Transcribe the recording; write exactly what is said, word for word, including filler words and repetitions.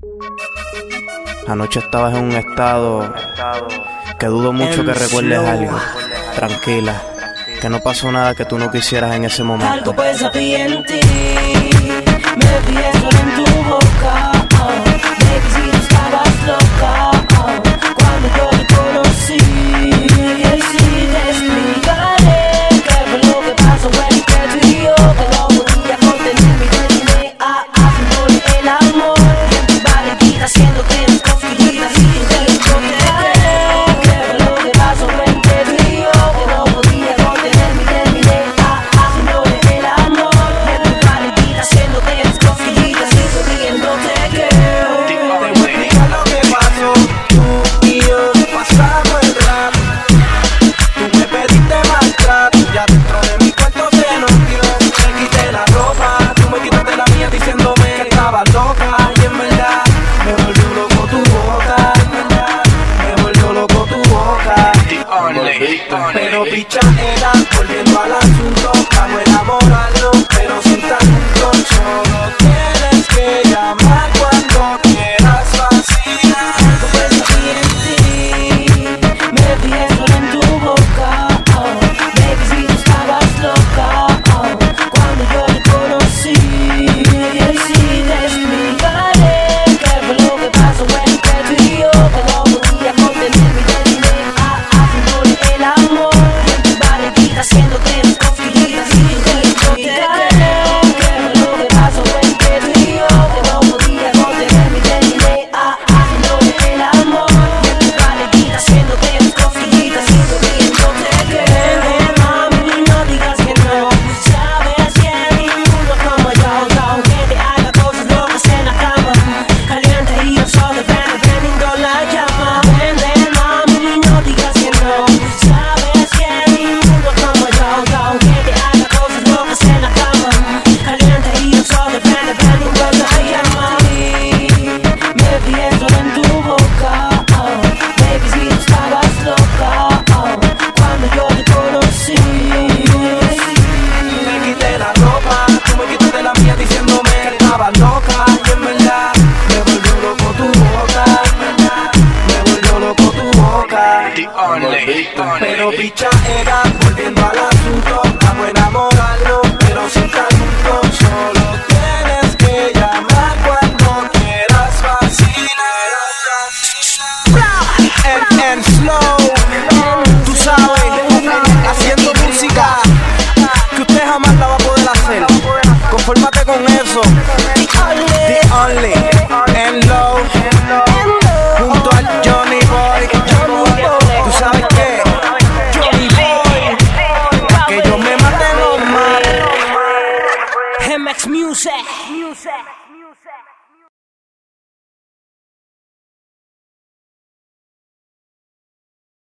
Anoche estabas en un estado que dudo mucho que recuerdes algo. Tranquila, que no pasó nada que tú no quisieras en ese momento. Algo pesa en ti, me pienso en tu boca. Oh, baby, si tú estabas loca, oh, cuando yo te conocí. Y si te explicaré qué fue lo que pasó entre tú y yo, que no podía contenerme y terminé a haciéndole el amor. Y en tu barriguita haciéndote las cosquillitas y tú te explicaré qué fue lo que pasó entre tú y yo, que no podía contenerme y terminé a haciéndole el amor. Y en tu barriguita haciéndote las cosquillitas y tú riéndote, girl. Te voy a explicar lo que pasó. Tú y yo pasamos el rap. Tú me pediste más trap. Ya dentro de mi cuarto se nos dio. Me quité la ropa, tú me quitaste la mía diciéndome que estaba loca. Y en verdad me volvió loco tu boca. En verdad me volvió loco tu boca. Pero picha era, volviendo al asunto, vamos a enamorarnos, pero sin tanto. Solo tienes que llamar cuando quieras vacilar. Algo pesa en ti, me pienso en tu boca. Oh, baby, si tú estabas loca, oh, cuando yo te conocí. Y si te explicaré qué fue lo que pasó entre tú y yo, que no podía contenerme y terminé a haciéndole el amor. Y en tu barriguita haciéndote las cosquillitas y tú te explicaré qué fue lo que pasó entre tú y yo, que no podía contenerme y terminé a haciéndole el amor. Y en tu barriguita haciéndote las cosquillitas y tú riéndote, girl. Ven, mami, no digas que no, sabes que ninguno como yo, aunque te haga cosas locas en la cama, caliente y yo solo ven, prendiendo la llama. Ven, ven, mami, no digas que no, sabes que ninguno como yo, aunque te haga cosas locas en la cama, caliente y yo solo ven, prendiendo la llama. Me pienso en tu boca, oh, baby, si tú estabas loca, oh, cuando yo te conocí. Me quité la ropa, tú me quitaste la mía diciéndome que estaba loca. Y en verdad me volvió loco tu boca. En verdad me volvió loco tu boca. Pero picha era, volviendo al asunto, vamos a enamorarnos, pero sin tanto. Solo tienes que llamar cuando quieras vacilar. En, en slow, tú sabes, haciendo música que usted jamás la va a poder hacer. Confórmate con eso. The Only, en low, junto al Johnny Boy. Tú sabes que Johnny Boy, que yo me maté los mares. M X Music.